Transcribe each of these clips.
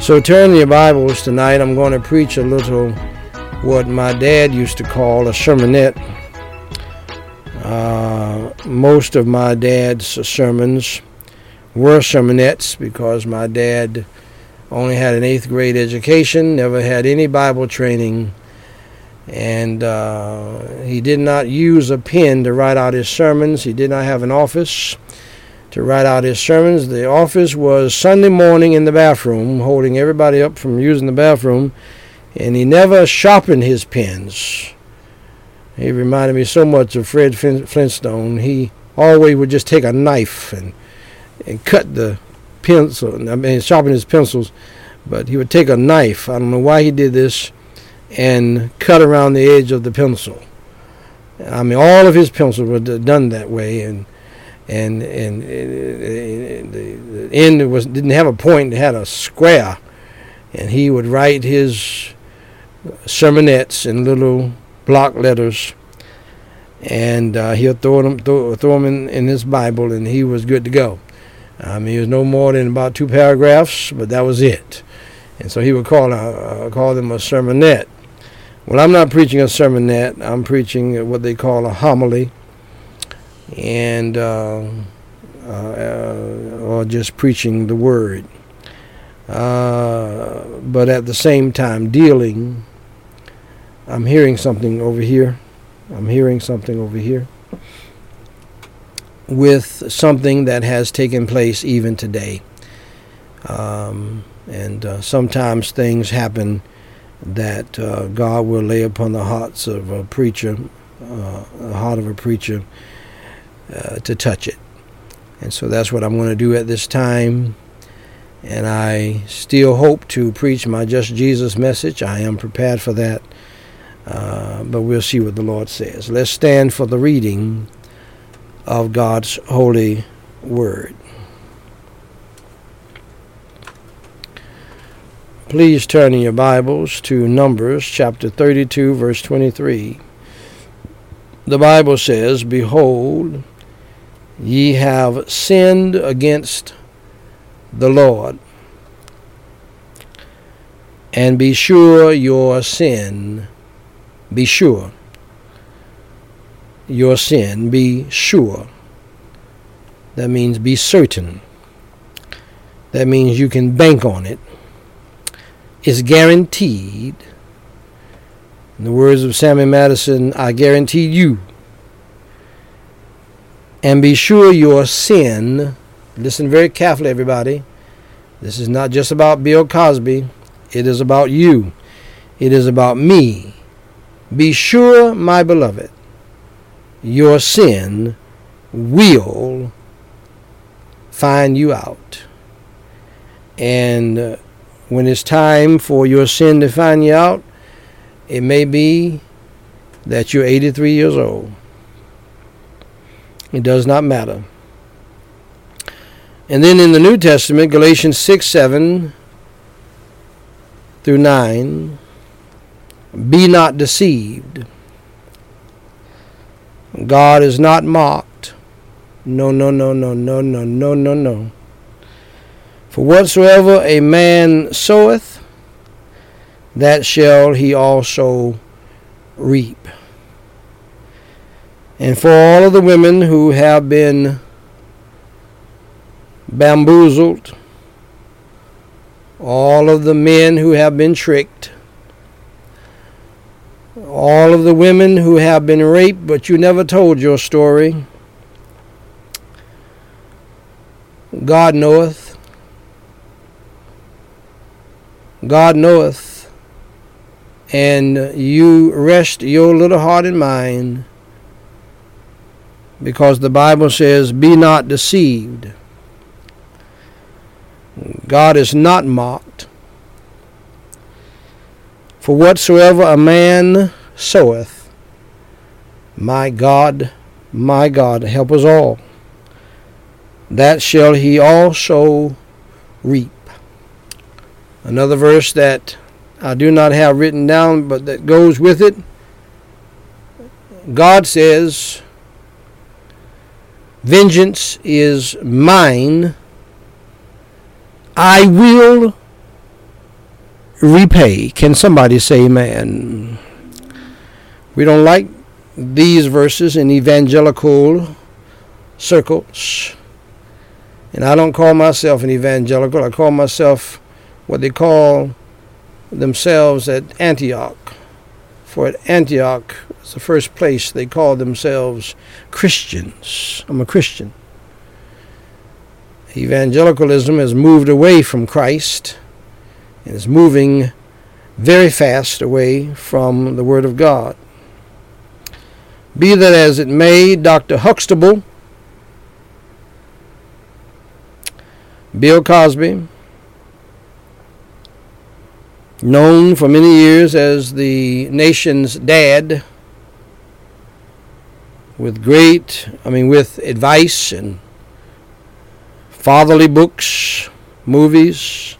So turn your Bibles tonight. I'm going to preach a little what my dad used to call a sermonette. Most of my dad's sermons were sermonettes because my dad only had an 8th grade education, never had any Bible training, and he did not use a pen to write out his sermons. He did not have an office to write out his sermons. The office was Sunday morning in the bathroom, holding everybody up from using the bathroom, and he never sharpened his pens. He reminded me so much of Fred Flintstone. He always would just take a knife and cut the pencil, sharpen his pencils, but he would take a knife, I don't know why he did this, and cut around the edge of the pencil. All of his pencils were done that way, and the end didn't have a point, it had a square, and he would write his sermonettes in little block letters, and he'll throw them in his Bible, and he was good to go. It was no more than about 2 paragraphs, but that was it. And so he would call them a sermonette. Well, I'm not preaching a sermonette. I'm preaching what they call a homily, and or just preaching the word. But at the same time, dealing. I'm hearing something over here. With something that has taken place even today. Sometimes things happen that God will lay upon the hearts of a preacher, the heart of a preacher, to touch it. And so that's what I'm going to do at this time. And I still hope to preach my Just Jesus message. I am prepared for that. But we'll see what the Lord says. Let's stand for the reading of God's holy word. Please turn in your Bibles to Numbers chapter 32, verse 23. The Bible says, "Behold, ye have sinned against the Lord, and be sure your sin, be sure your sin, be sure." That means be certain. That means you can bank on it. It's guaranteed. In the words of Sammy Madison, I guarantee you. And be sure your sin, listen very carefully everybody, this is not just about Bill Cosby, it is about you. It is about me. Be sure, my beloved, your sin will find you out. And when it's time for your sin to find you out, it may be that you're 83 years old. It does not matter. And then in the New Testament, Galatians 6:7 through 9, be not deceived. God is not mocked. No. For whatsoever a man soweth, that shall he also reap. And for all of the women who have been bamboozled, all of the men who have been tricked, all of the women who have been raped, but you never told your story, God knoweth. God knoweth, and you rest your little heart and mind, because the Bible says, be not deceived. God is not mocked. For whatsoever a man soweth, my God, help us all, that shall he also reap. Another verse that I do not have written down, but that goes with it. God says, vengeance is mine, I will repay. Can somebody say amen? We don't like these verses in evangelical circles. And I don't call myself an evangelical. I call myself what they call themselves at Antioch. For at Antioch was the first place they called themselves Christians. I'm a Christian. Evangelicalism has moved away from Christ and is moving very fast away from the Word of God. Be that as it may, Dr. Huxtable, Bill Cosby, known for many years as the nation's dad, with advice and fatherly books, movies,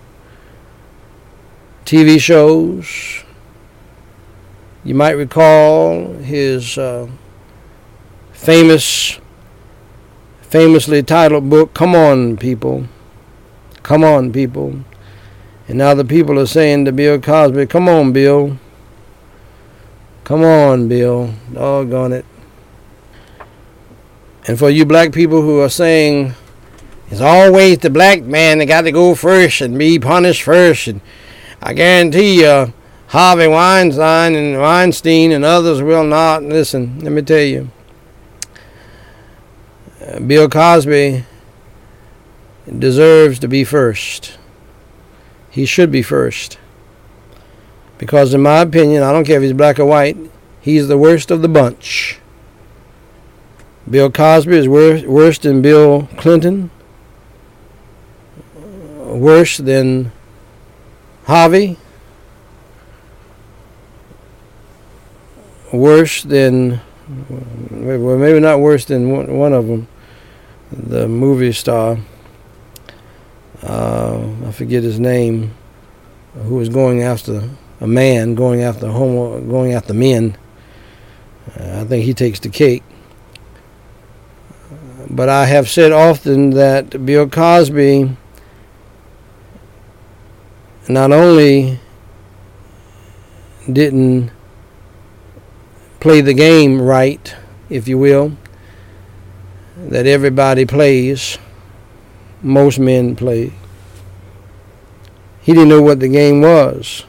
TV shows. You might recall his famously titled book, Come On, People. Come on, people. And now the people are saying to Bill Cosby, come on, Bill. Come on, Bill. Doggone it. And for you black people who are saying, it's always the black man that got to go first and be punished first. And I guarantee you, Harvey Weinstein and others will not. Listen, let me tell you. Bill Cosby deserves to be first. He should be first. Because in my opinion, I don't care if he's black or white, he's the worst of the bunch. Bill Cosby is worse than Bill Clinton. Worse than Harvey. Worse than, well, maybe not worse than one of them, the movie star. I forget his name, who was going after a man, going after men. I think he takes the cake. But I have said often that Bill Cosby not only didn't play the game right, if you will, that everybody plays, most men play. He didn't know what the game was.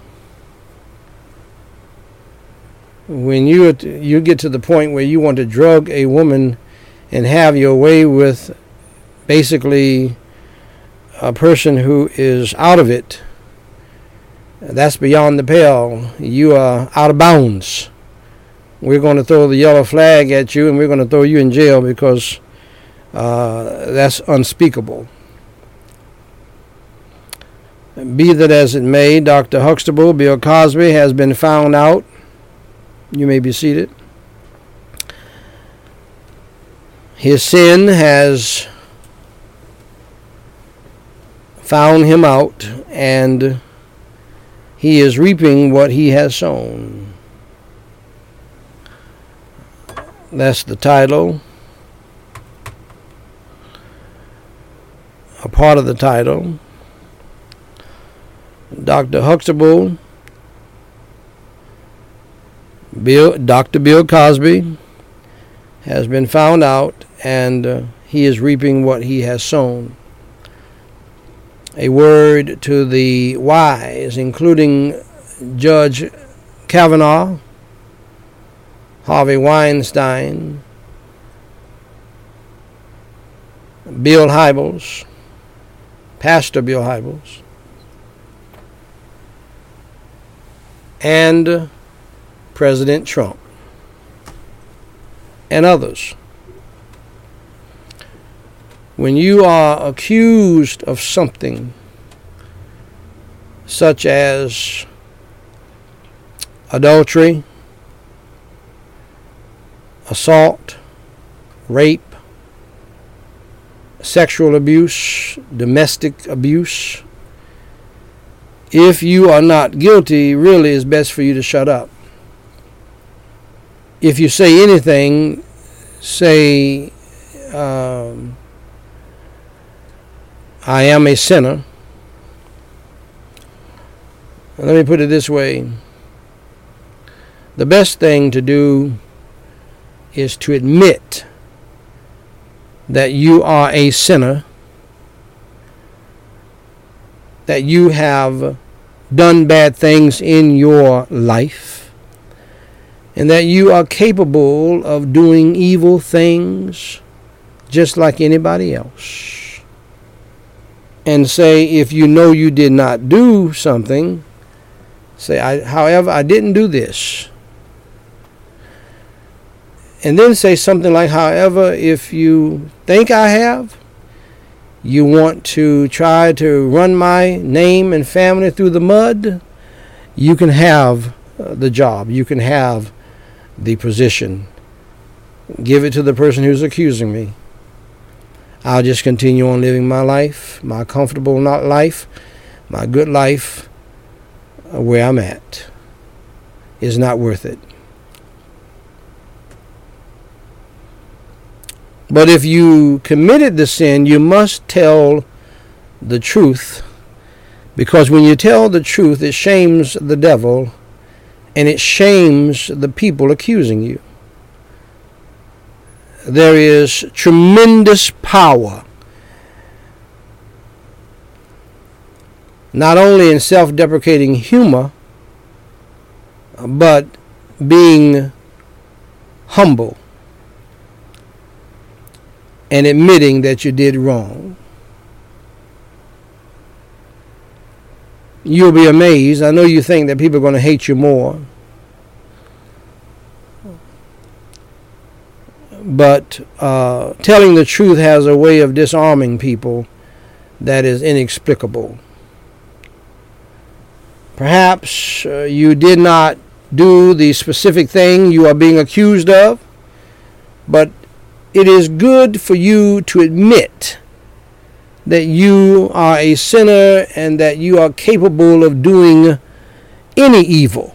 When you get to the point where you want to drug a woman and have your way with basically a person who is out of it, that's beyond the pale. You are out of bounds. We're going to throw the yellow flag at you and we're going to throw you in jail because that's unspeakable. Be that as it may, Dr. Huxtable, Bill Cosby, has been found out. You may be seated. His sin has found him out, and he is reaping what he has sown. That's the title. A part of the title. Dr. Huxtable, Dr. Bill Cosby, has been found out, and he is reaping what he has sown. A word to the wise, including Judge Kavanaugh, Harvey Weinstein, Bill Hybels, Pastor Bill Hybels, and President Trump, and others. When you are accused of something such as adultery, assault, rape, sexual abuse, domestic abuse, if you are not guilty, really it's best for you to shut up. If you say anything, say, I am a sinner, Let me put it this way. The best thing to do is to admit that you are a sinner, that you have done bad things in your life, and that you are capable of doing evil things just like anybody else. And say, if you know you did not do something, say, however, I didn't do this. And then say something like, however, if you think I have, you want to try to run my name and family through the mud, you can have the job. You can have the position. Give it to the person who's accusing me. I'll just continue on living my life, my comfortable life, my good life, where I'm at. Is not worth it. But if you committed the sin, you must tell the truth, because when you tell the truth, it shames the devil and it shames the people accusing you. There is tremendous power, not only in self-deprecating humor, but being humble and admitting that you did wrong. You'll be amazed. I know you think that people are going to hate you more. But telling the truth has a way of disarming people that is inexplicable. Perhaps you did not do the specific thing you are being accused of, but it is good for you to admit that you are a sinner and that you are capable of doing any evil.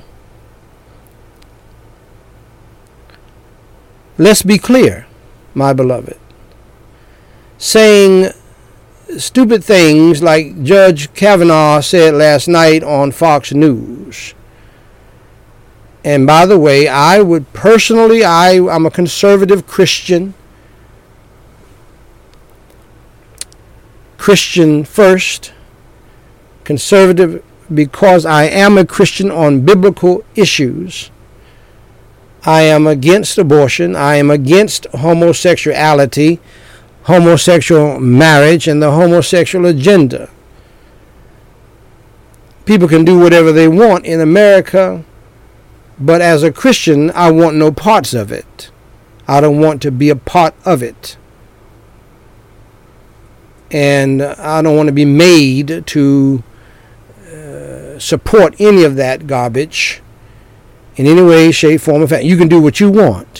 Let's be clear, my beloved. Saying stupid things like Judge Kavanaugh said last night on Fox News. And by the way, I would personally, I'm a conservative Christian. Christian first. Conservative because I am a Christian on biblical issues. I am against abortion. I am against homosexuality, homosexual marriage, and the homosexual agenda. People can do whatever they want in America, but as a Christian, I want no parts of it. I don't want to be a part of it. And I don't want to be made to support any of that garbage in any way, shape, form, or fashion. You can do what you want.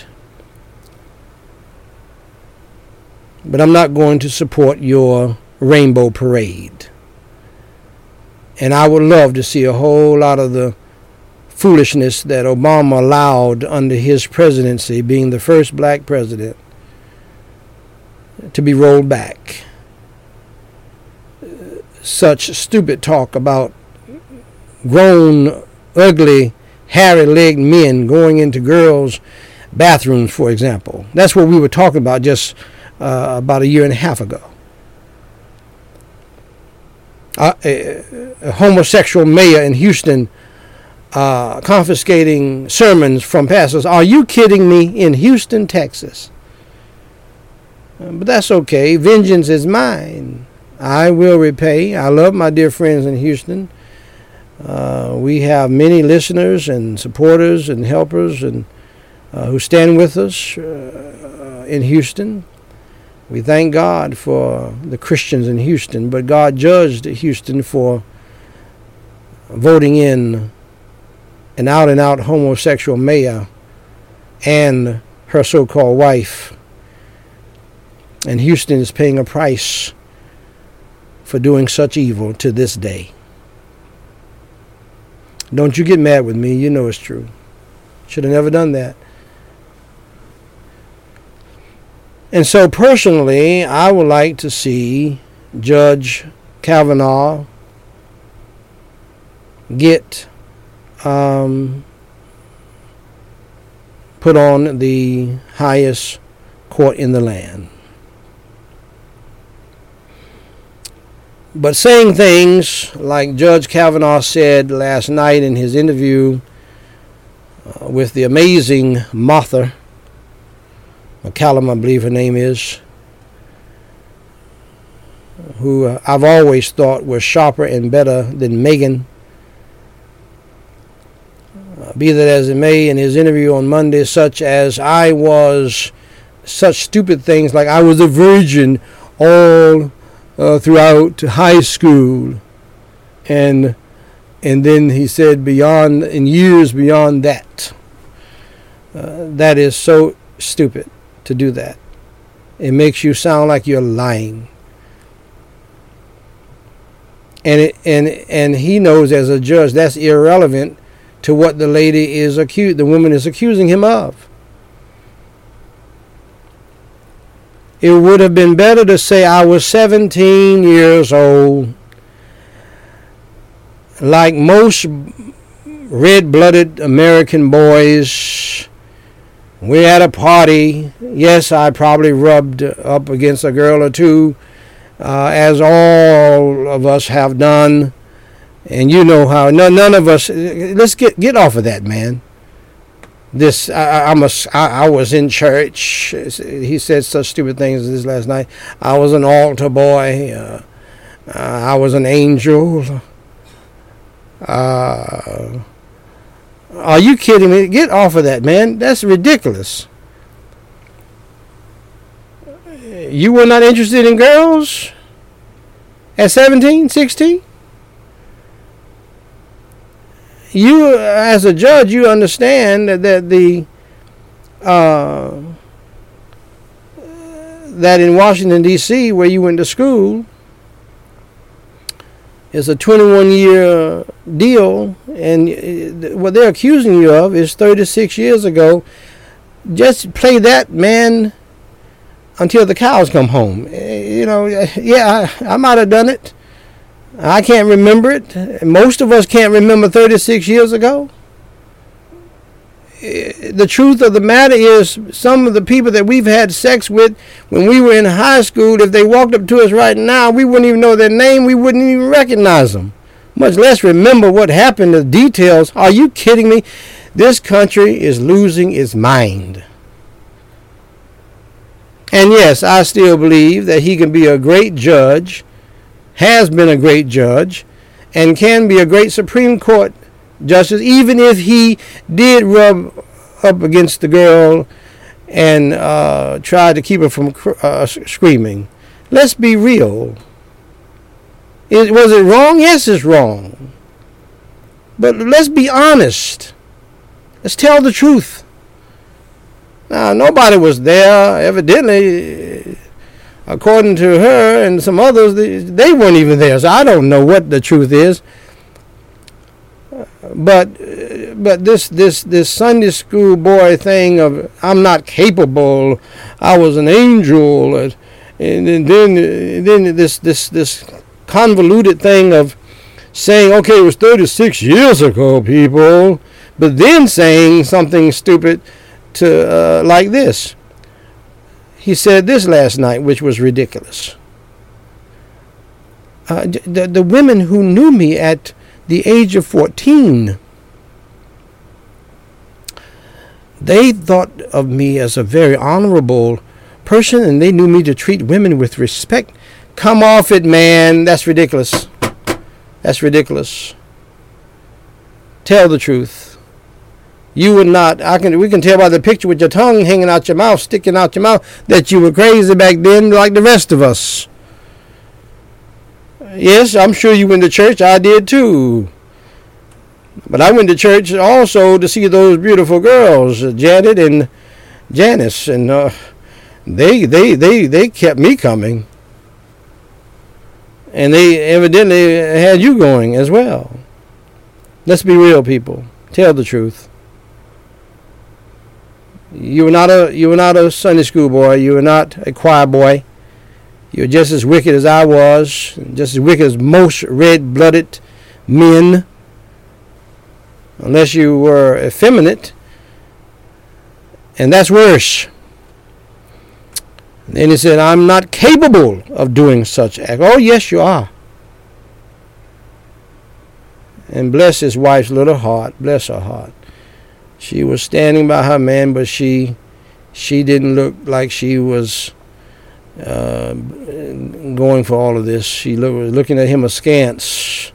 But I'm not going to support your rainbow parade. And I would love to see a whole lot of the foolishness that Obama allowed under his presidency, being the first black president, to be rolled back. Such stupid talk about grown, ugly, hairy-legged men going into girls' bathrooms, for example. That's what we were talking about just about a year and a half ago. A homosexual mayor in Houston confiscating sermons from pastors. Are you kidding me? In Houston, Texas. But that's okay. Vengeance is mine. I will repay. I love my dear friends in Houston. We have many listeners and supporters and helpers and who stand with us in Houston. We thank God for the Christians in Houston, but God judged Houston for voting in an out-and-out homosexual mayor and her so-called wife. And Houston is paying a price for doing such evil to this day. Don't you get mad with me. You know it's true. Should have never done that. And so personally, I would like to see Judge Kavanaugh get put on the highest court in the land. But saying things like Judge Kavanaugh said last night in his interview with the amazing Martha McCallum, I believe her name is, who I've always thought was sharper and better than Megyn. Be that as it may, in his interview on Monday, such stupid things like I was a virgin all throughout high school, and then he said in years beyond that. That is so stupid to do that. It makes you sound like you're lying. And he knows as a judge that's irrelevant to what the woman is accusing him of. It would have been better to say I was 17 years old, like most red-blooded American boys. We're at a party. Yes, I probably rubbed up against a girl or two, as all of us have done. And you know how none of us. Let's get off of that, man. I was in church. He said such stupid things as this last night. I was an altar boy. I was an angel. Are you kidding me? Get off of that, man. That's ridiculous. You were not interested in girls at 17, 16? You, as a judge, you understand that that in Washington, D.C., where you went to school, is a 21-year deal, and what they're accusing you of is 36 years ago. Just play that, man, until the cows come home. Yeah, I might have done it. I can't remember it. Most of us can't remember 36 years ago. The truth of the matter is, some of the people that we've had sex with when we were in high school, if they walked up to us right now, we wouldn't even know their name. We wouldn't even recognize them, much less remember what happened, the details. Are you kidding me? This country is losing its mind. And yes, I still believe that he can be a great judge, has been a great judge, and can be a great Supreme Court justice, even if he did rub up against the girl and try to keep her from screaming. Let's be real. Was it wrong? Yes, it's wrong. But let's be honest. Let's tell the truth. Now, nobody was there, evidently. According to her and some others, they weren't even there. So I don't know what the truth is. But this Sunday school boy thing of I'm not capable, I was an angel, and then this convoluted thing of saying, okay, it was 36 years ago, people, but then saying something stupid to like this. He said this last night, which was ridiculous. The women who knew me at the age of 14, they thought of me as a very honorable person, and they knew me to treat women with respect. Come off it, man. That's ridiculous. That's ridiculous. Tell the truth. You would not. We can tell by the picture with your tongue hanging out your mouth, sticking out your mouth, that you were crazy back then, like the rest of us. Yes, I'm sure you went to church. I did too. But I went to church also to see those beautiful girls, Janet and Janice, and they kept me coming, and they evidently had you going as well. Let's be real, people. Tell the truth. You were not a Sunday school boy. You were not a choir boy. You were just as wicked as I was, just as wicked as most red-blooded men unless you were effeminate, and that's worse. And then he said, I'm not capable of doing such act. Oh, yes, you are. And bless his wife's little heart. Bless her heart. She was standing by her man, but she didn't look like she was going for all of this. She was looking at him askance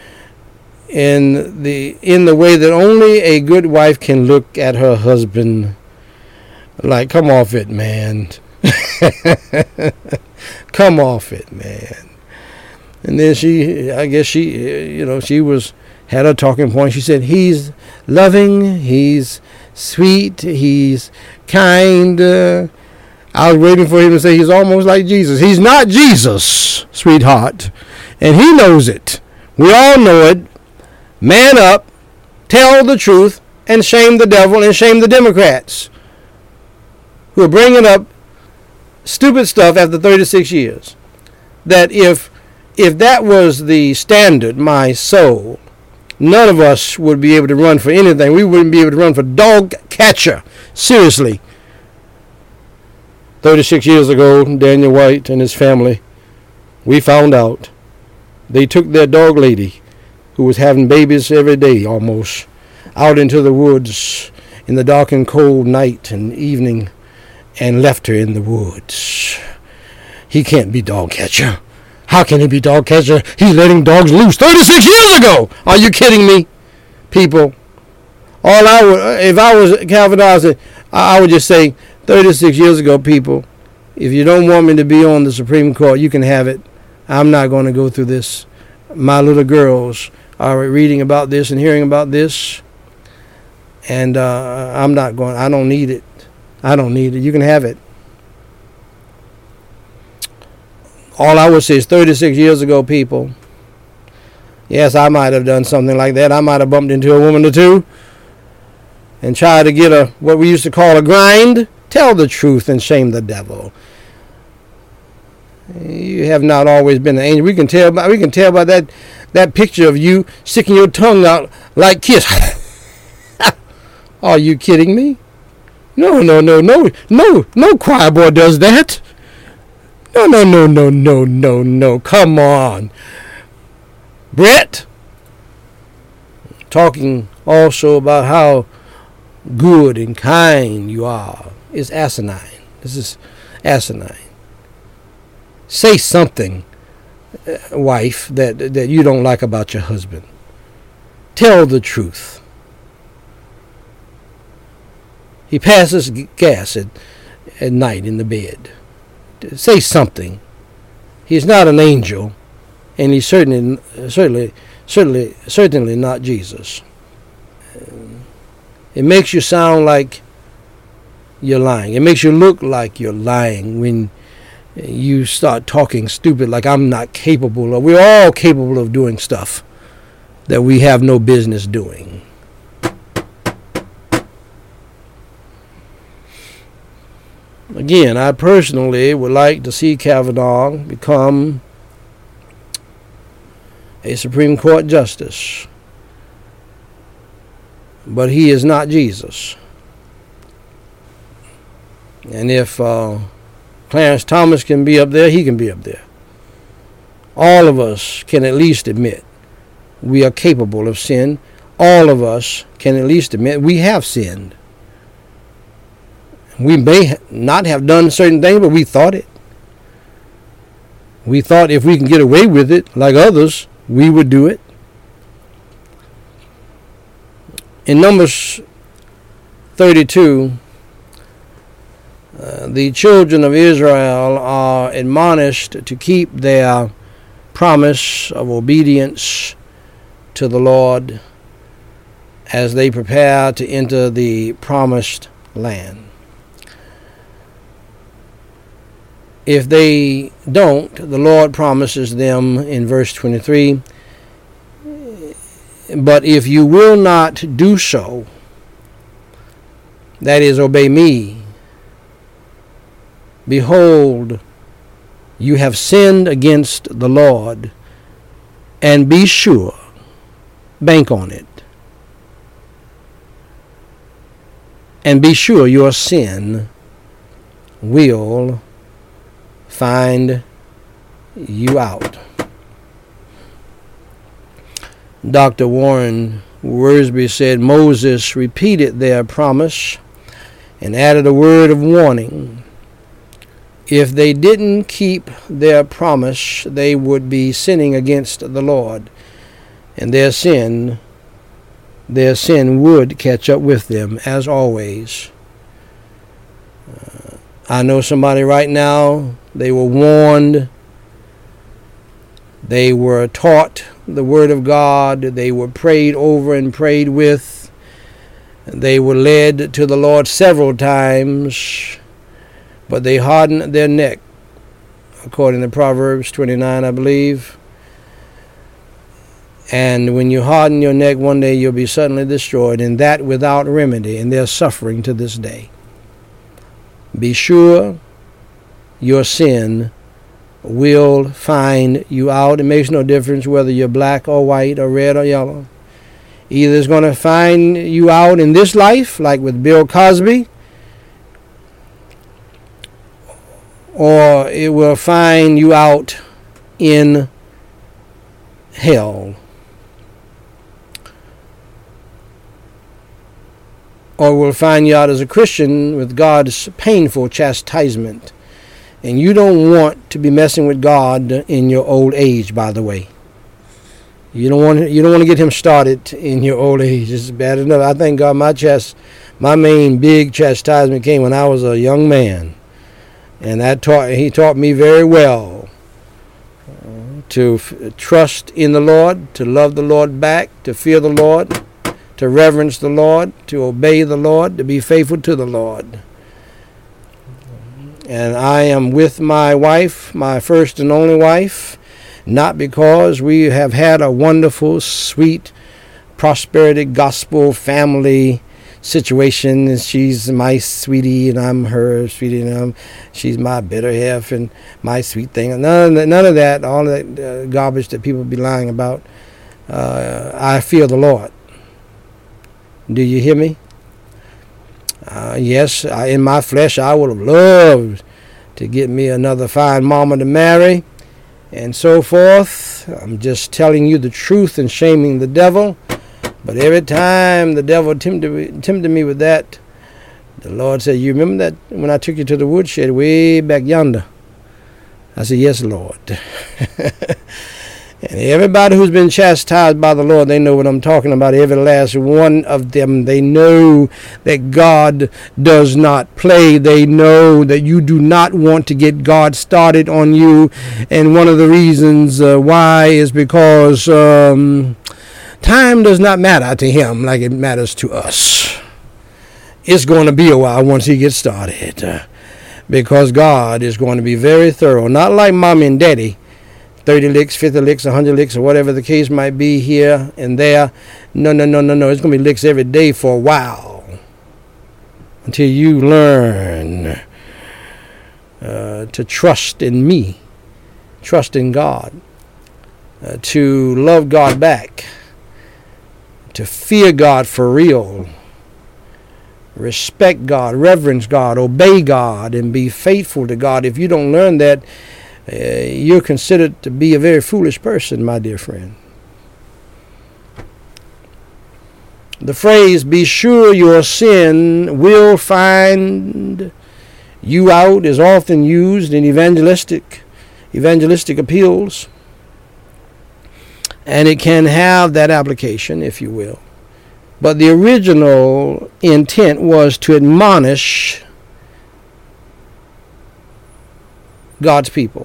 in the way that only a good wife can look at her husband. Like, come off it, man. Come off it, man. And then she had a talking point. She said, he's loving, he's sweet, he's kind. I was waiting for him to say he's almost like Jesus. He's not Jesus, sweetheart. And he knows it. We all know it. Man up, tell the truth, and shame the devil and shame the Democrats who are bringing up stupid stuff after 36 years. That if that was the standard, my soul, none of us would be able to run for anything. We wouldn't be able to run for dog catcher. Seriously. 36 years ago, Daniel White and his family, we found out they took their dog lady, who was having babies every day almost, out into the woods in the dark and cold night and evening, and left her in the woods. He can't be dog catcher. How can he be dog catcher? He's letting dogs loose 36 years ago. Are you kidding me, people? If I was Calvin, I would just say 36 years ago, people, if you don't want me to be on the Supreme Court, you can have it. I'm not going to go through this. My little girls are reading about this and hearing about this, and I'm not going. I don't need it. I don't need it. You can have it. All I would say is 36 years ago, people. Yes, I might have done something like that. I might have bumped into a woman or two and tried to get what we used to call a grind. Tell the truth and shame the devil. You have not always been an angel. We can tell by that picture of you sticking your tongue out like Kiss. Are you kidding me? No, choir boy does that. No. Come on. Brett, talking also about how good and kind you are, is asinine. This is asinine. Say something, wife, that you don't like about your husband. Tell the truth. He passes gas at night in the bed. Say something. He's not an angel, and he's certainly not Jesus. It makes you sound like you're lying. It makes you look like you're lying when you start talking stupid, like I'm not capable of. We're all capable of doing stuff that we have no business doing. Again, I personally would like to see Kavanaugh become a Supreme Court justice. But he is not Jesus. And if Clarence Thomas can be up there, he can be up there. All of us can at least admit we are capable of sin. All of us can at least admit we have sinned. We may not have done certain things, but we thought it. We thought if we can get away with it, like others, we would do it. In Numbers 32, the children of Israel are admonished to keep their promise of obedience to the Lord as they prepare to enter the promised land. If they don't, the Lord promises them in verse 23, but if you will not do so, that is, obey me, behold, you have sinned against the Lord, and be sure, bank on it, And be sure your sin will find you out. Dr. Warren Wiersbe said Moses repeated their promise and added a word of warning. If they didn't keep their promise, they would be sinning against the Lord, and their sin would catch up with them, as always. I know somebody right now, they were warned, they were taught the Word of God, they were prayed over and prayed with, they were led to the Lord several times, but they hardened their neck, according to Proverbs 29, I believe. And when you harden your neck, one day you'll be suddenly destroyed, and that without remedy, and they're suffering to this day. Be sure your sin will find you out. It makes no difference whether you're black or white or red or yellow. Either it's going to find you out in this life, like with Bill Cosby, or it will find you out in hell. Or will find you out as a Christian with God's painful chastisement. And you don't want to be messing with God in your old age, by the way. You don't want to get him started in your old age. It's bad enough. I thank God my main big chastisement came when I was a young man. And he taught me very well to trust in the Lord, to love the Lord back, to fear the Lord, to reverence the Lord, to obey the Lord, to be faithful to the Lord. And I am with my wife, my first and only wife, not because we have had a wonderful, sweet, prosperity gospel family situation. She's my sweetie and I'm her sweetie, and she's my better half and my sweet thing. None of that, all that garbage that people be lying about. I fear the Lord. Do you hear me? Yes, in my flesh, I would have loved to get me another fine mama to marry and so forth. I'm just telling you the truth and shaming the devil. But every time the devil tempted me with that, the Lord said, you remember that when I took you to the woodshed way back yonder? I said, yes, Lord. And everybody who's been chastised by the Lord, they know what I'm talking about. Every last one of them, they know that God does not play. They know that you do not want to get God started on you. And one of the reasons why is because time does not matter to him like it matters to us. It's going to be a while once he gets started. Because God is going to be very thorough. Not like mommy and daddy. 30 licks, 50 licks, 100 licks, or whatever the case might be here and there. No. It's going to be licks every day for a while. Until you learn to trust in me. Trust in God. To love God back. To fear God for real. Respect God, reverence God, obey God, and be faithful to God. If you don't learn that, you're considered to be a very foolish person, my dear friend. The phrase, be sure your sin will find you out, is often used in evangelistic appeals. And it can have that application, if you will. But the original intent was to admonish God's people.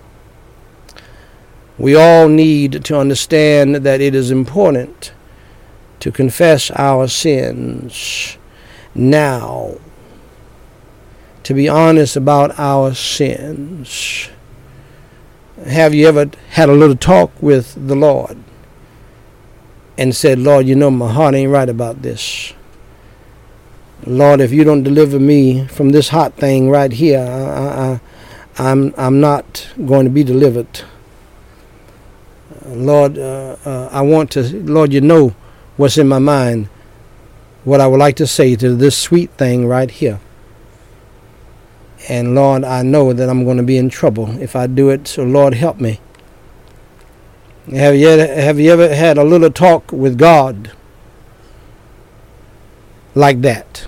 We all need to understand that it is important to confess our sins now, to be honest about our sins. Have you ever had a little talk with the Lord and said, Lord, you know my heart ain't right about this. Lord, if you don't deliver me from this hot thing right here, I'm not going to be delivered. Lord, I want to, Lord, you know what's in my mind. what I would like to say to this sweet thing right here. And Lord, I know that I'm going to be in trouble if I do it, so Lord, help me. Have you ever had a little talk with God like that?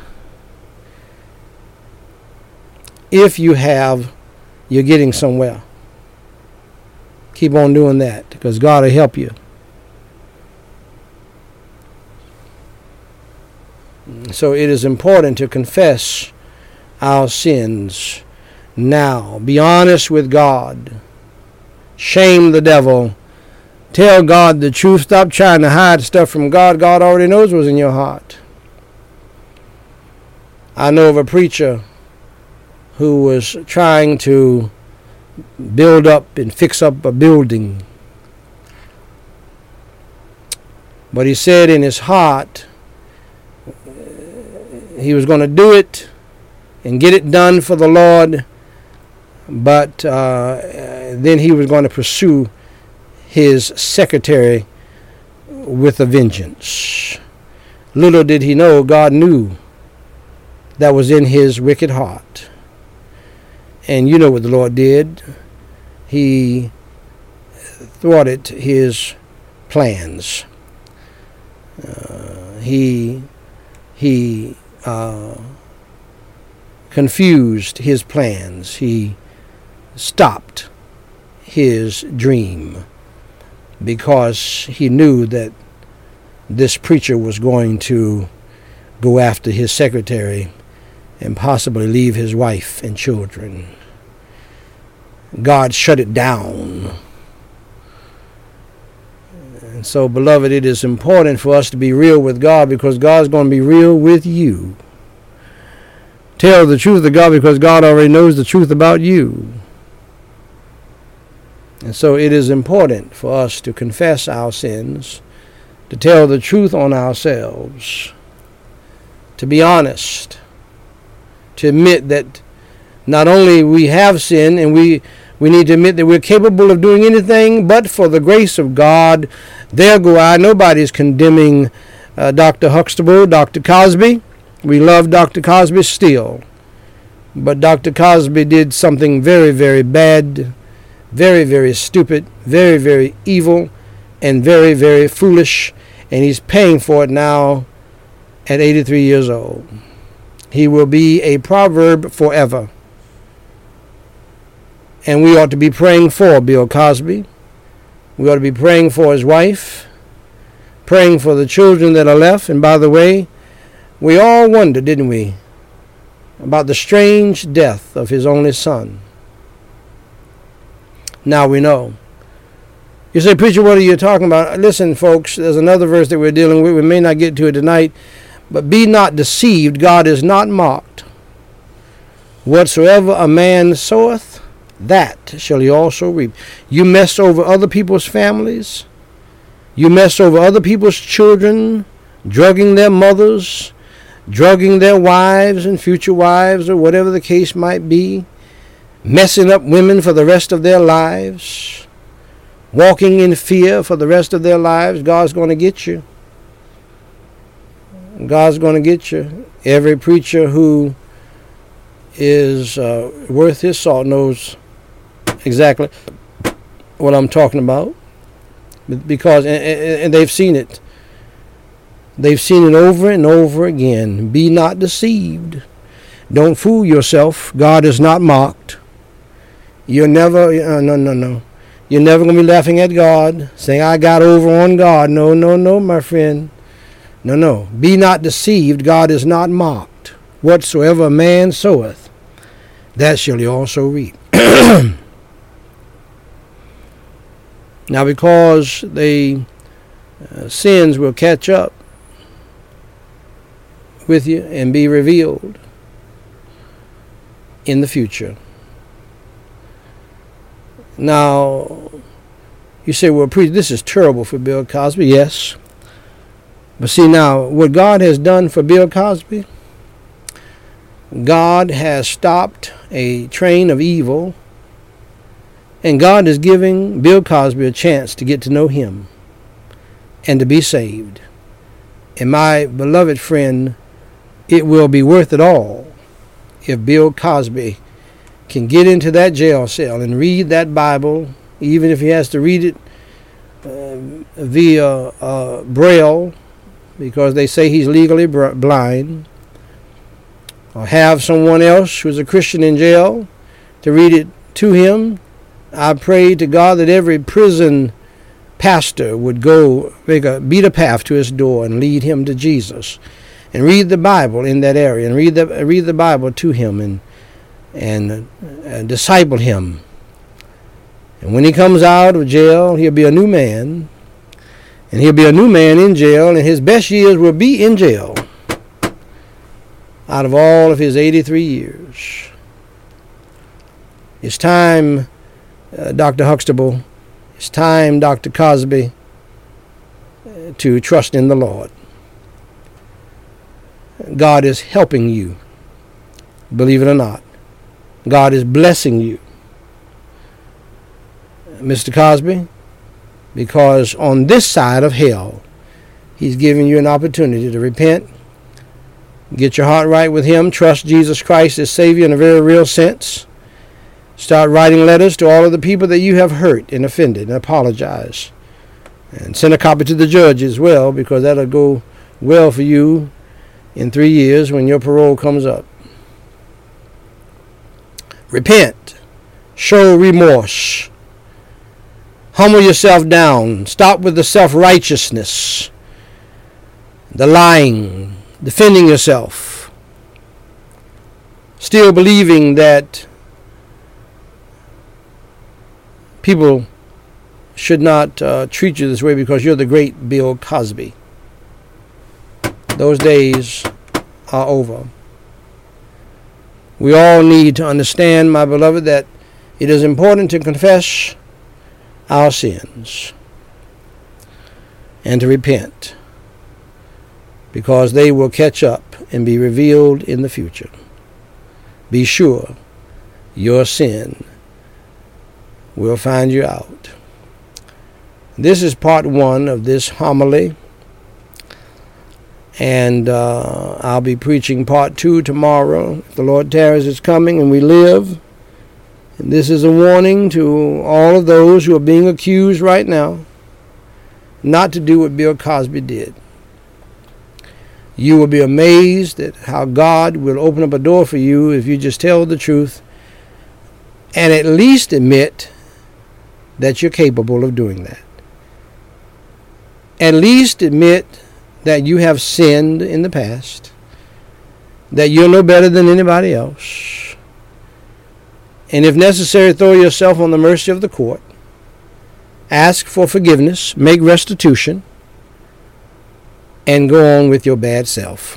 If you have, you're getting somewhere. Keep on doing that, because God will help you. So it is important to confess our sins now. Be honest with God. Shame the devil. Tell God the truth. Stop trying to hide stuff from God. God already knows what's in your heart. I know of a preacher who was trying to build up and fix up a building. But he said in his heart he was going to do it and get it done for the Lord, but then he was going to pursue his secretary with a vengeance. Little did he know, God knew that was in his wicked heart. And you know what the Lord did. He thwarted his plans. He confused his plans. He stopped his dream because he knew that this preacher was going to go after his secretary and possibly leave his wife and children. God shut it down. And so, beloved, it is important for us to be real with God, because God's going to be real with you. Tell the truth to God, because God already knows the truth about you. And so it is important for us to confess our sins, to tell the truth on ourselves, to be honest, to admit that not only we have sinned, and we need to admit that we're capable of doing anything but for the grace of God. There go I. Nobody's condemning Dr. Huxtable, Dr. Cosby. We love Dr. Cosby still. But Dr. Cosby did something very, very bad, very, very stupid, very, very evil, and very, very foolish. And he's paying for it now at 83 years old. He will be a proverb forever. And we ought to be praying for Bill Cosby. We ought to be praying for his wife, praying for the children that are left. And by the way, we all wondered, didn't we, about the strange death of his only son. Now we know. You say, preacher, what are you talking about? Listen, folks, there's another verse that we're dealing with. We may not get to it tonight. But be not deceived, God is not mocked. Whatsoever a man soweth, that shall he also reap. You mess over other people's families. You mess over other people's children, drugging their mothers, drugging their wives and future wives, or whatever the case might be, messing up women for the rest of their lives, walking in fear for the rest of their lives. God's going to get you. God's going to get you. Every preacher who is worth his salt knows exactly what I'm talking about, because and they've seen it. They've seen it over and over again. Be not deceived. Don't fool yourself. God is not mocked. You're never, no. You're never going to be laughing at God, saying, I got over on God. No, my friend. No. Be not deceived. God is not mocked. Whatsoever a man soweth, that shall he also reap. Now, because the sins will catch up with you and be revealed in the future. Now, you say, well, preacher, this is terrible for Bill Cosby. Yes. But see, now, what God has done for Bill Cosby, God has stopped a train of evil, and God is giving Bill Cosby a chance to get to know him and to be saved And my beloved friend, it will be worth it all if Bill Cosby can get into that jail cell and read that Bible, even if he has to read it via Braille, because they say he's legally blind, or have someone else who's a Christian in jail to read it to him. I pray to God that every prison pastor would go beat a path to his door and lead him to Jesus, and read the Bible in that area, and read the Bible to him, and disciple him. And when he comes out of jail, he'll be a new man, and he'll be a new man in jail, and his best years will be in jail out of all of his 83 years. It's time, Dr. Huxtable, it's time, Dr. Cosby, to trust in the Lord. God is helping you, believe it or not. God is blessing you, Mr. Cosby, because on this side of hell, he's giving you an opportunity to repent, get your heart right with him, trust Jesus Christ as Savior in a very real sense. Start writing letters to all of the people that you have hurt and offended, and apologize. And send a copy to the judge as well, because that'll go well for you in 3 years when your parole comes up. Repent. Show remorse. Humble yourself down. Stop with the self-righteousness, the lying, defending yourself, still believing that people should not treat you this way because you're the great Bill Cosby. Those days are over. We all need to understand, my beloved, that it is important to confess our sins and to repent, because they will catch up and be revealed in the future. Be sure your sin will find you out. This is part 1 of this homily, and I'll be preaching part 2 tomorrow. If the Lord tarries is coming and we live. And this is a warning to all of those who are being accused right now not to do what Bill Cosby did. You will be amazed at how God will open up a door for you if you just tell the truth and at least admit that you're capable of doing that. At least admit that you have sinned in the past, that you're no better than anybody else, and if necessary, throw yourself on the mercy of the court. Ask for forgiveness, make restitution, and go on with your bad self.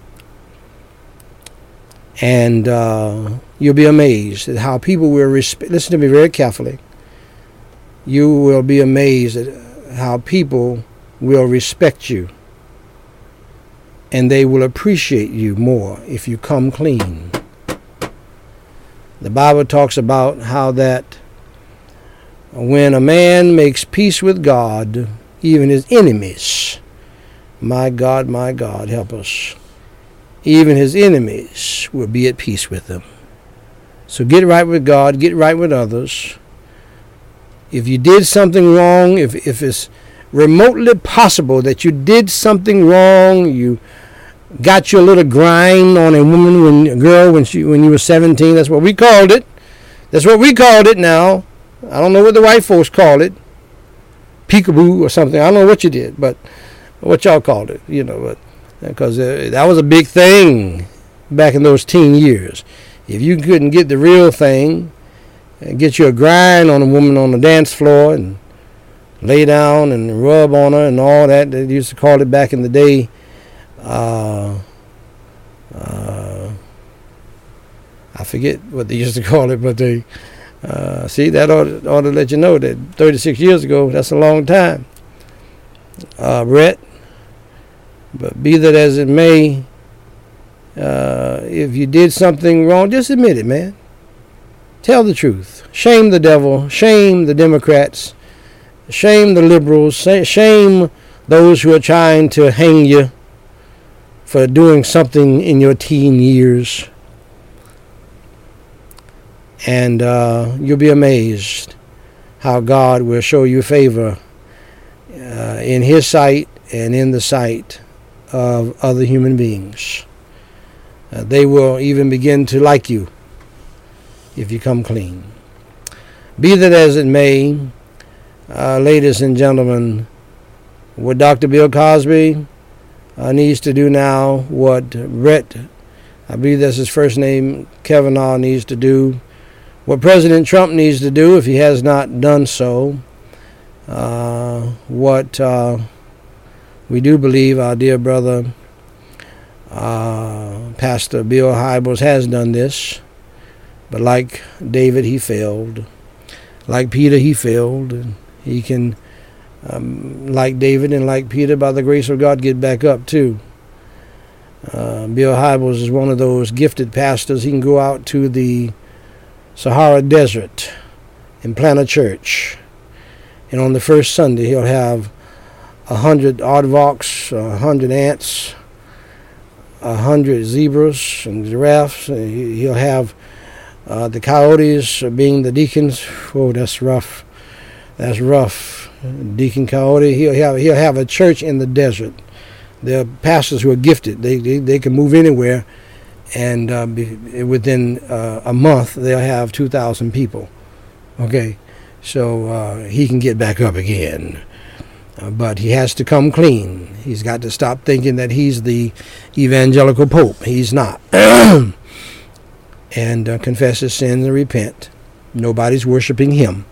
And you'll be amazed at how people will listen to me very carefully. You will be amazed at how people will respect you, and they will appreciate you more if you come clean. The Bible talks about how that when a man makes peace with God, even his enemies, my God, help us, even his enemies will be at peace with him. So get right with God, get right with others. If you did something wrong, if it's remotely possible that you did something wrong, you got your little grind on a woman, a girl, when you were 17. That's what we called it. That's what we called it now. I don't know what the white folks call it. Peekaboo or something. I don't know what you did, but what y'all called it, but because that was a big thing back in those teen years. If you couldn't get the real thing, and get you a grind on a woman on the dance floor and lay down and rub on her and all that, they used to call it back in the day. I forget what they used to call it, but they see, that ought to let you know that 36 years ago, that's a long time, Brett. But be that as it may, if you did something wrong, just admit it, man. Tell the truth. Shame the devil. Shame the Democrats. Shame the liberals. Shame those who are trying to hang you for doing something in your teen years. And you'll be amazed how God will show you favor in His sight and in the sight of other human beings. They will even begin to like you if you come clean. Be that as it may, ladies and gentlemen, what Dr. Bill Cosby needs to do now, what Brett, I believe that's his first name, Kavanaugh, needs to do, what President Trump needs to do if he has not done so, what we do believe our dear brother Pastor Bill Hybels has done this, but like David, he failed. Like Peter, he failed. He can, like David and like Peter, by the grace of God, get back up too. Bill Hybels is one of those gifted pastors. He can go out to the Sahara Desert and plant a church. And on the first Sunday, he'll have 100 aardvarks, 100 ants, 100 zebras and giraffes. He'll have the coyotes being the deacons. Oh, that's rough. That's rough. Deacon Coyote. He'll have a church in the desert. There are pastors who are gifted. They can move anywhere, and within a month they'll have 2,000 people. Okay, so he can get back up again. But he has to come clean. He's got to stop thinking that he's the evangelical pope. He's not. And confess his sins and repent. Nobody's worshiping him.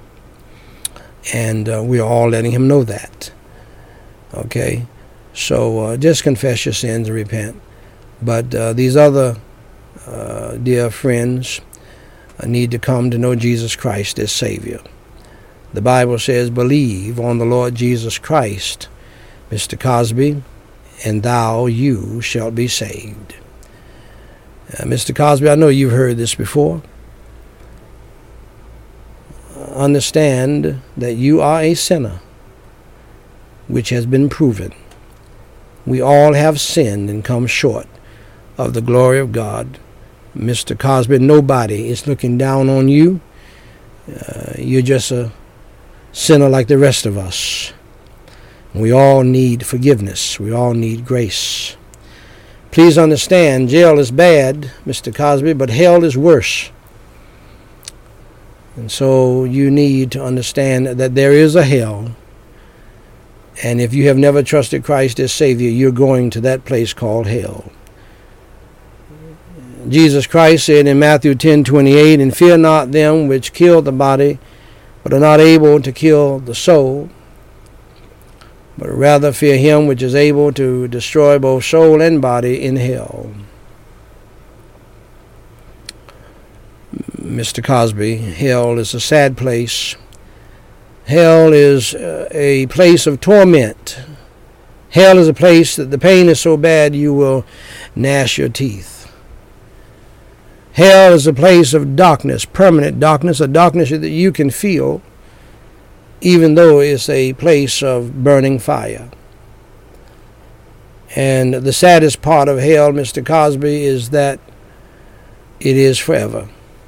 And we're all letting him know that. Okay? So just confess your sins and repent. But these other dear friends need to come to know Jesus Christ as Savior. The Bible says, believe on the Lord Jesus Christ, Mr. Cosby, and you shall be saved. Mr. Cosby, I know you've heard this before. Understand that you are a sinner, which has been proven. We all have sinned and come short of the glory of God. Mr. Cosby, nobody is looking down on you. You're just a sinner like the rest of us. We all need forgiveness. We all need grace. Please understand, jail is bad, Mr. Cosby, but hell is worse. And so you need to understand that there is a hell. And if you have never trusted Christ as Savior, you're going to that place called hell. Jesus Christ said in Matthew 10:28, and fear not them which kill the body, but are not able to kill the soul, but rather fear him which is able to destroy both soul and body in hell. Mr. Cosby, hell is a sad place. Hell is a place of torment. Hell is a place that the pain is so bad you will gnash your teeth. Hell is a place of darkness, permanent darkness, a darkness that you can feel, even though it's a place of burning fire. And the saddest part of hell, Mr. Cosby, is that it is forever.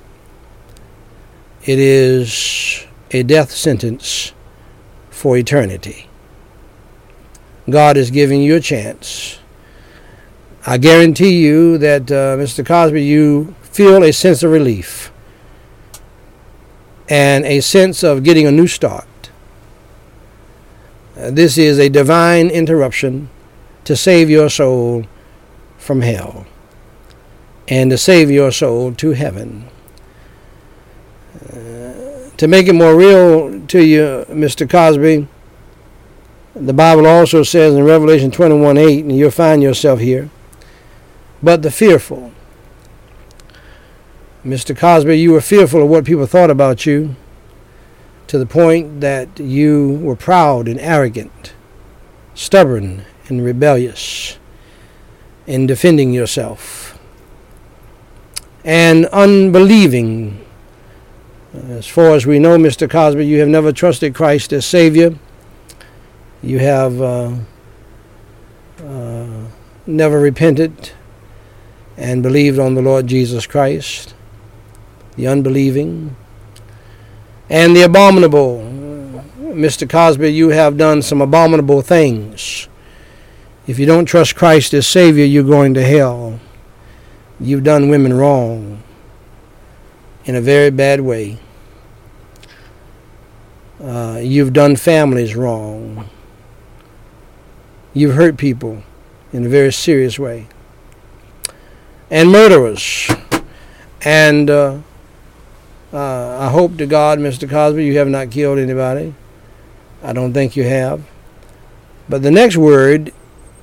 It is a death sentence for eternity. God is giving you a chance. I guarantee you that, Mr. Cosby, you feel a sense of relief and a sense of getting a new start. This is a divine interruption to save your soul from hell and to save your soul to heaven. To make it more real to you, Mr. Cosby, the Bible also says in Revelation 21:8, and you'll find yourself here, but the fearful. Mr. Cosby, you were fearful of what people thought about you to the point that you were proud and arrogant, stubborn and rebellious in defending yourself, and unbelieving. As far as we know, Mr. Cosby, you have never trusted Christ as Savior. You have never repented and believed on the Lord Jesus Christ, the unbelieving, and the abominable. Mr. Cosby, you have done some abominable things. If you don't trust Christ as Savior, you're going to hell. You've done women wrong in a very bad way. You've done families wrong. You've hurt people in a very serious way. And murderers. And I hope to God, Mr. Cosby, you have not killed anybody. I don't think you have. But the next word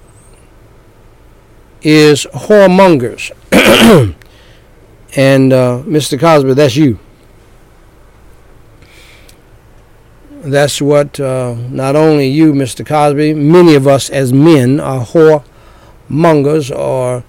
is whoremongers. And Mr. Cosby, that's you. That's what not only you, Mr. Cosby, many of us as men are whoremongers, or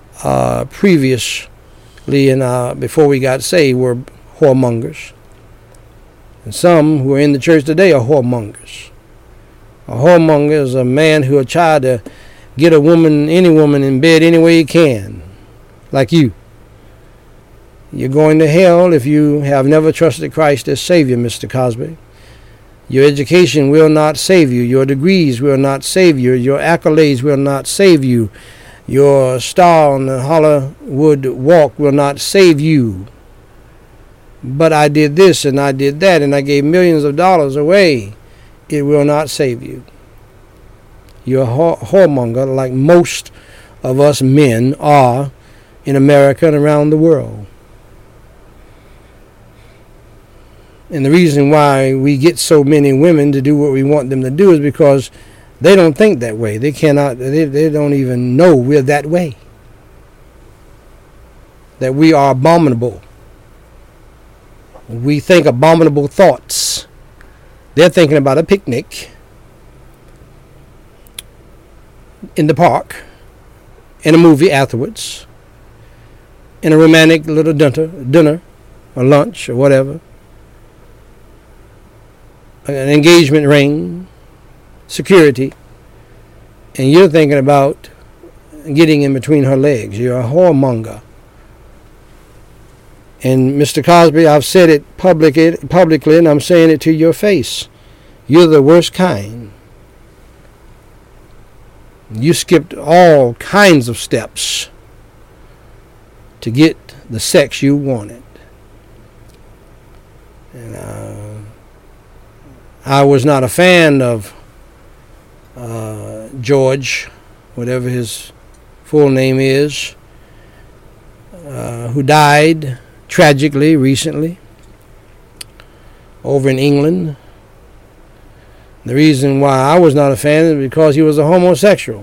previously before we got saved were whoremongers. And some who are in the church today are whoremongers. A whoremonger is a man who will try to get a woman, any woman, in bed any way he can, like you. You're going to hell if you have never trusted Christ as Savior, Mr. Cosby. Your education will not save you. Your degrees will not save you. Your accolades will not save you. Your star on the Hollywood walk will not save you. But I did this and I did that and I gave millions of dollars away. It will not save you. You're a whoremonger like most of us men are in America and around the world. And the reason why we get so many women to do what we want them to do is because they don't think that way. They cannot, they don't even know we're that way. That we are abominable. We think abominable thoughts. They're thinking about a picnic in the park, in a movie afterwards, in a romantic little dinner or lunch or whatever, an engagement ring, security, and you're thinking about getting in between her legs. You're a whoremonger. And Mr. Cosby, I've said it publicly, and I'm saying it to your face. You're the worst kind. You skipped all kinds of steps to get the sex you wanted. And I was not a fan of George, whatever his full name is, who died tragically recently over in England. The reason why I was not a fan is because he was a homosexual.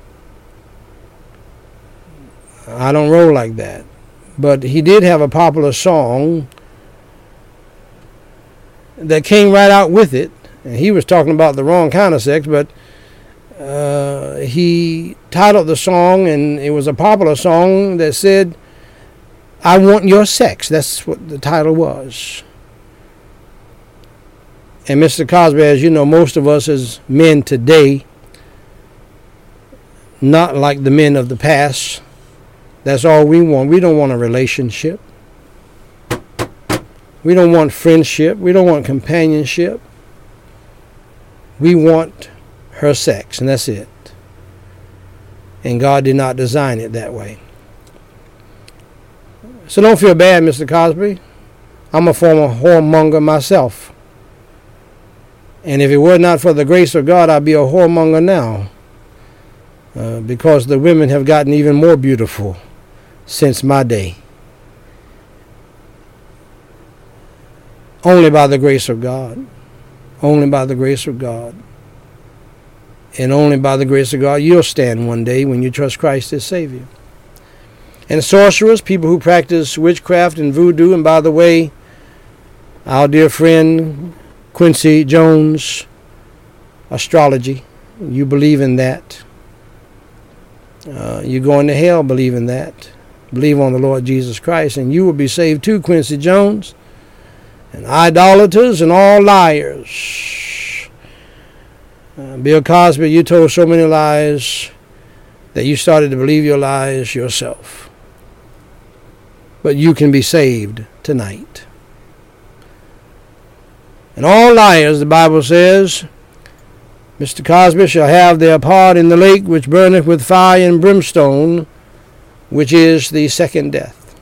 I don't roll like that. But he did have a popular song that came right out with it. And he was talking about the wrong kind of sex, but he titled the song, and it was a popular song that said, I want your sex. That's what the title was. And Mr. Cosby, as you know, most of us as men today, not like the men of the past, that's all we want. We don't want a relationship. We don't want friendship. We don't want companionship. We want her sex, and that's it. And God did not design it that way. So don't feel bad, Mr. Cosby. I'm a former whoremonger myself. And if it were not for the grace of God, I'd be a whoremonger now. Because the women have gotten even more beautiful since my day. Only by the grace of God. Only by the grace of God. And only by the grace of God you'll stand one day when you trust Christ as Savior. And sorcerers, people who practice witchcraft and voodoo. And by the way, our dear friend Quincy Jones, astrology, you believe in that. You're going to hell believing that. Believe on the Lord Jesus Christ, and you will be saved too, Quincy Jones. And idolaters and all liars. Bill Cosby, you told so many lies that you started to believe your lies yourself. But you can be saved tonight. And all liars, the Bible says, Mr. Cosby, shall have their part in the lake which burneth with fire and brimstone, which is the second death.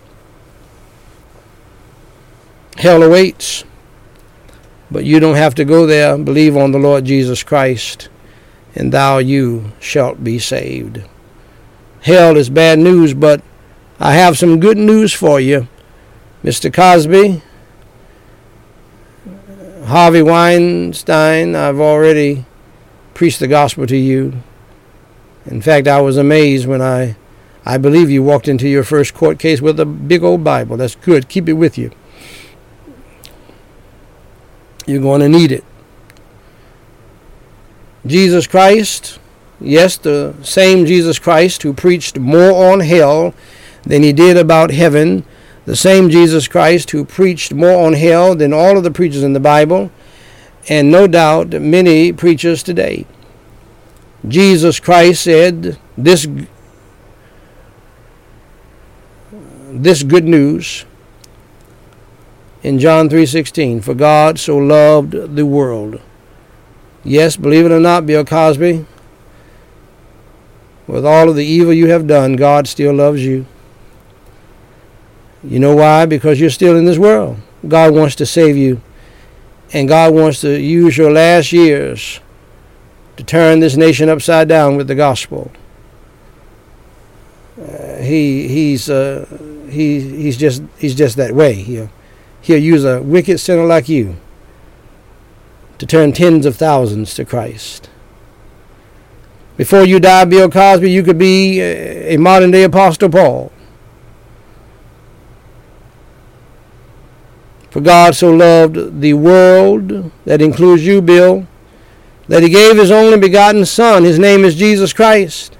Hell awaits, but you don't have to go there. Believe on the Lord Jesus Christ, and you shalt be saved. Hell is bad news, but I have some good news for you. Mr. Cosby, Harvey Weinstein, I've already preached the gospel to you. In fact, I was amazed when I believe you walked into your first court case with a big old Bible. That's good. Keep it with you. You're going to need it. Jesus Christ, yes, the same Jesus Christ who preached more on hell than he did about heaven, the same Jesus Christ who preached more on hell than all of the preachers in the Bible, and no doubt many preachers today. Jesus Christ said this good news in John 3:16, for God so loved the world. Yes, believe it or not, Bill Cosby, with all of the evil you have done, God still loves you. You know why? Because you're still in this world. God wants to save you. And God wants to use your last years to turn this nation upside down with the gospel. He's just that way. He'll use a wicked sinner like you to turn tens of thousands to Christ. Before you die, Bill Cosby, you could be a modern day Apostle Paul. For God so loved the world, that includes you, Bill, that he gave his only begotten Son. His name is Jesus Christ.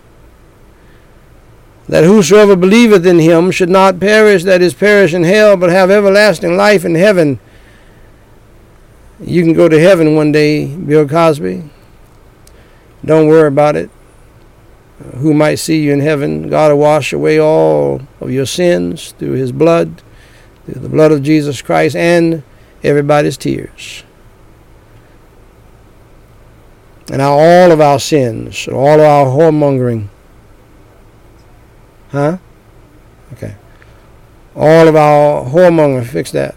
That whosoever believeth in him should not perish, that is, perish in hell, but have everlasting life in heaven. You can go to heaven one day, Bill Cosby. Don't worry about it. Who might see you in heaven? God will wash away all of your sins through his blood, through the blood of Jesus Christ, and everybody's tears. And now all of our sins, all of our whoremongering. Huh? Okay. All of our whoremongering, fix that.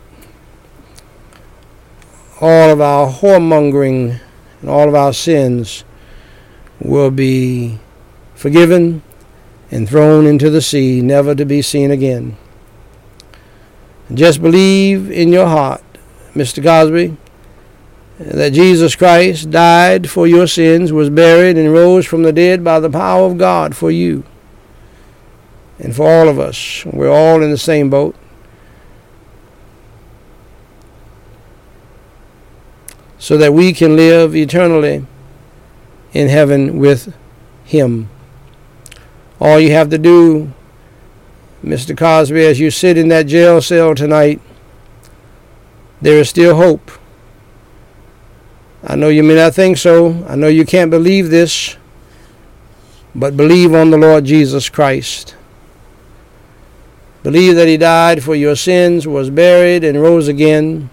All of our whoremongering and all of our sins will be forgiven and thrown into the sea, never to be seen again. Just believe in your heart, Mr. Cosby, that Jesus Christ died for your sins, was buried, and rose from the dead by the power of God for you and for all of us. We're all in the same boat. So that we can live eternally in heaven with him. All you have to do, Mr. Cosby, as you sit in that jail cell tonight, there is still hope. I know you may not think so. I know you can't believe this, but believe on the Lord Jesus Christ. Believe that he died for your sins, was buried, and rose again.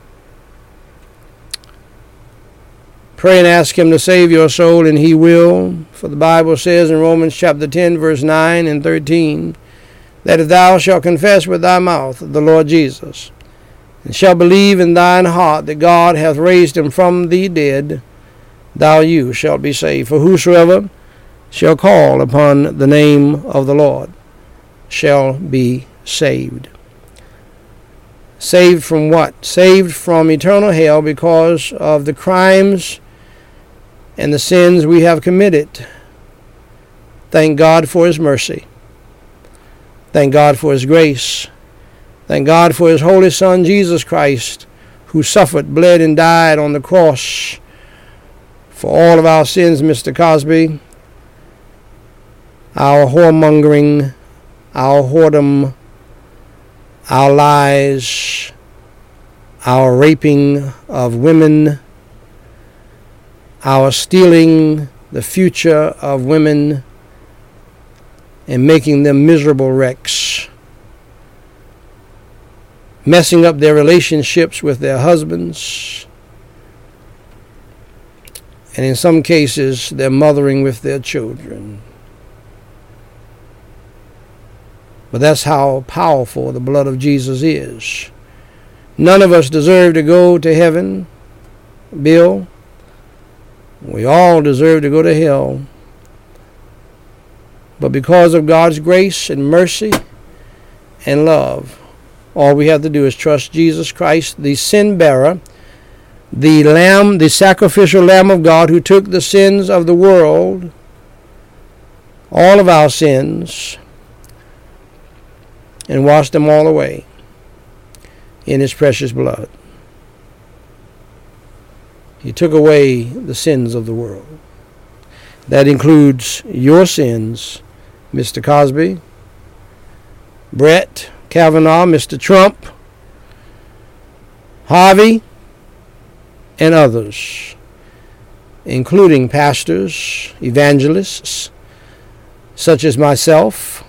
Pray and ask him to save your soul, and he will. For the Bible says in Romans chapter 10, verse 9 and 13, that if thou shalt confess with thy mouth the Lord Jesus, and shalt believe in thine heart that God hath raised him from the dead, you shalt be saved. For whosoever shall call upon the name of the Lord shall be saved. Saved from what? Saved from eternal hell because of the crimes and the sins we have committed. Thank God for his mercy. Thank God for his grace. Thank God for his holy Son, Jesus Christ, who suffered, bled, and died on the cross for all of our sins, Mr. Cosby. Our whoremongering, our whoredom, our lies, our raping of women, our stealing the future of women, and making them miserable wrecks, messing up their relationships with their husbands, and in some cases, they're mothering with their children. But that's how powerful the blood of Jesus is. None of us deserve to go to heaven, Bill. We all deserve to go to hell. But because of God's grace and mercy and love, all we have to do is trust Jesus Christ, the sin bearer, the Lamb, the sacrificial Lamb of God who took the sins of the world, all of our sins, and washed them all away in his precious blood. He took away the sins of the world. That includes your sins, Mr. Cosby, Brett Kavanaugh, Mr. Trump, Harvey, and others, including pastors, evangelists, such as myself,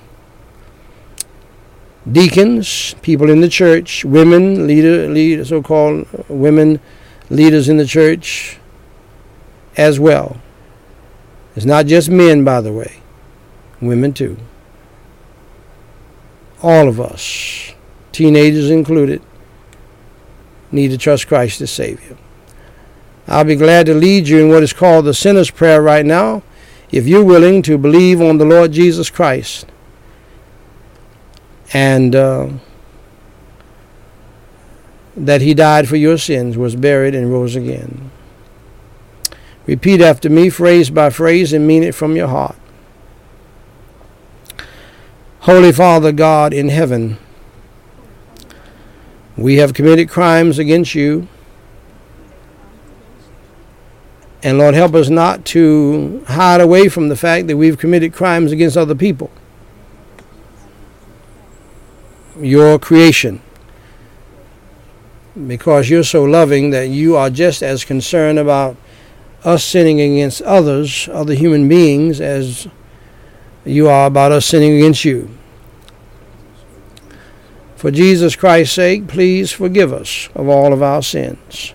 deacons, people in the church, women, so-called women leaders in the church as well. It's not just men, by the way, women too. All of us, teenagers included, need to trust Christ as Savior. I'll be glad to lead you in what is called the sinner's prayer right now, if you're willing to believe on the Lord Jesus Christ and that he died for your sins, was buried, and rose again. Repeat after me, phrase by phrase, and mean it from your heart. Holy Father God in heaven, we have committed crimes against you. And Lord, help us not to hide away from the fact that we've committed crimes against other people. Your creation. Because you're so loving that you are just as concerned about us sinning against others, other human beings, as you are about us sinning against you. For Jesus Christ's sake, please forgive us of all of our sins.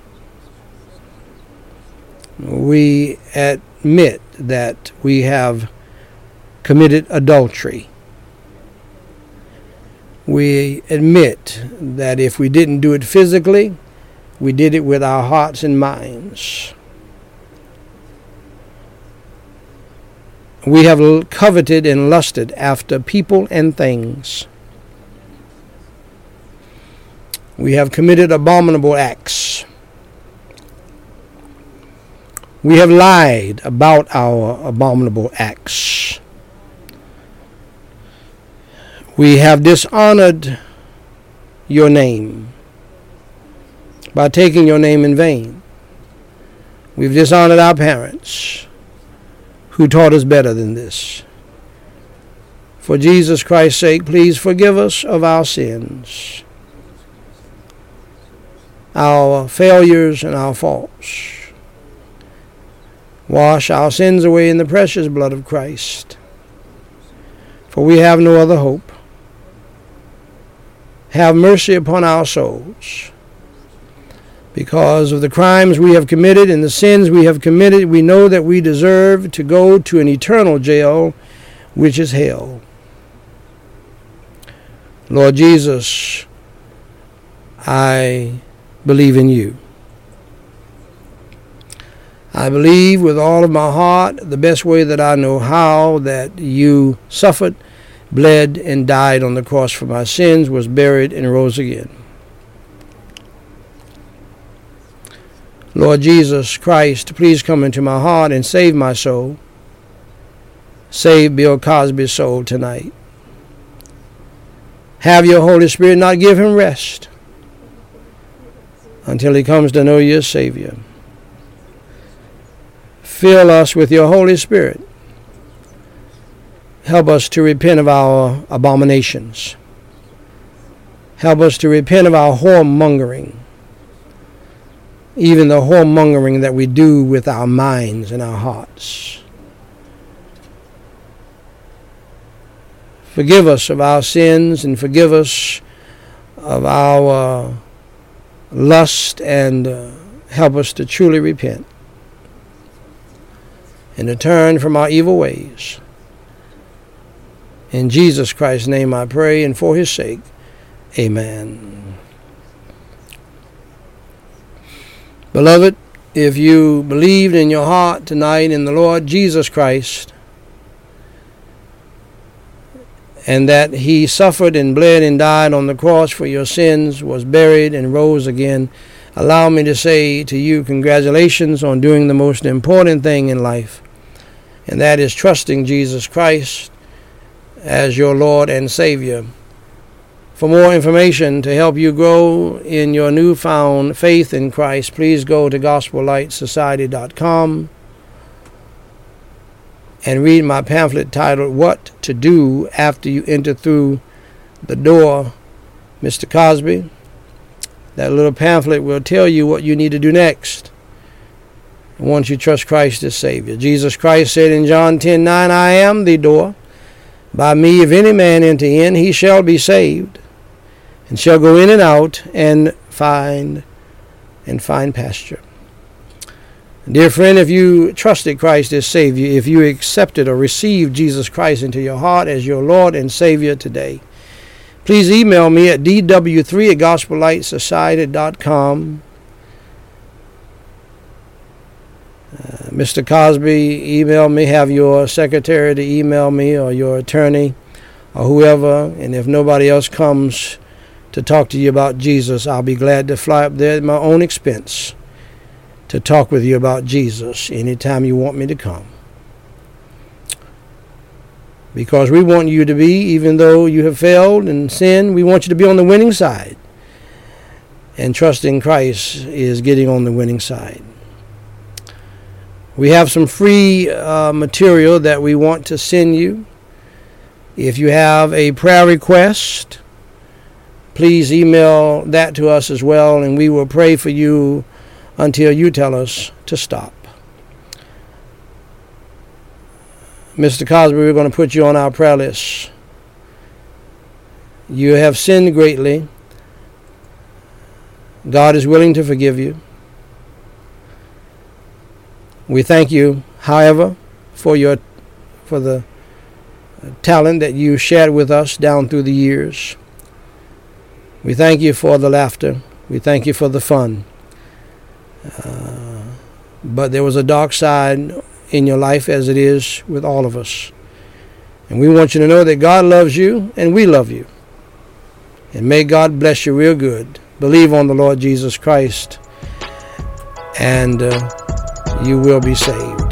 We admit that we have committed adultery. We admit that if we didn't do it physically, we did it with our hearts and minds. We have coveted and lusted after people and things. We have committed abominable acts. We have lied about our abominable acts. We have dishonored your name by taking your name in vain. We've dishonored our parents who taught us better than this. For Jesus Christ's sake, please forgive us of our sins, our failures and our faults. Wash our sins away in the precious blood of Christ, for we have no other hope. Have mercy upon our souls. Because of the crimes we have committed and the sins we have committed, we know that we deserve to go to an eternal jail, which is hell. Lord Jesus, I believe in you. I believe with all of my heart, the best way that I know how, that you suffered, bled, and died on the cross for my sins, was buried, and rose again. Lord Jesus Christ, please come into my heart and save my soul. Save Bill Cosby's soul tonight. Have your Holy Spirit not give him rest until he comes to know you as Savior. Fill us with your Holy Spirit. Help us to repent of our abominations. Help us to repent of our whoremongering, even the whoremongering that we do with our minds and our hearts. Forgive us of our sins and forgive us of our lust, and help us to truly repent and to turn from our evil ways. In Jesus Christ's name I pray, and for his sake, amen. Beloved, if you believed in your heart tonight in the Lord Jesus Christ, and that he suffered and bled and died on the cross for your sins, was buried and rose again, allow me to say to you, congratulations on doing the most important thing in life, and that is trusting Jesus Christ as your Lord and Savior. For more information to help you grow in your newfound faith in Christ, please go to GospelLightSociety.com and read my pamphlet titled, What to Do After You Enter Through the Door, Mr. Cosby. That little pamphlet will tell you what you need to do next once you trust Christ as Savior. Jesus Christ said in John 10:9, I am the door. By me, if any man enter in, he shall be saved, and shall go in and out and find pasture. Dear friend, if you trusted Christ as Savior, if you accepted or received Jesus Christ into your heart as your Lord and Savior today, please email me at dw3@gospellightsociety.com. Mr. Cosby, email me. Have your secretary to email me, or your attorney, or whoever. And if nobody else comes to talk to you about Jesus, I'll be glad to fly up there at my own expense to talk with you about Jesus anytime you want me to come. Because we want you to be, even though you have failed and sinned, we want you to be on the winning side. And trusting Christ is getting on the winning side. We have some free material that we want to send you. If you have a prayer request, please email that to us as well, and we will pray for you until you tell us to stop. Mr. Cosby, we're going to put you on our prayer list. You have sinned greatly. God is willing to forgive you. We thank you, however, for the talent that you shared with us down through the years. We thank you for the laughter. We thank you for the fun. But there was a dark side in your life, as it is with all of us. And we want you to know that God loves you and we love you. And may God bless you real good. Believe on the Lord Jesus Christ, and you will be saved.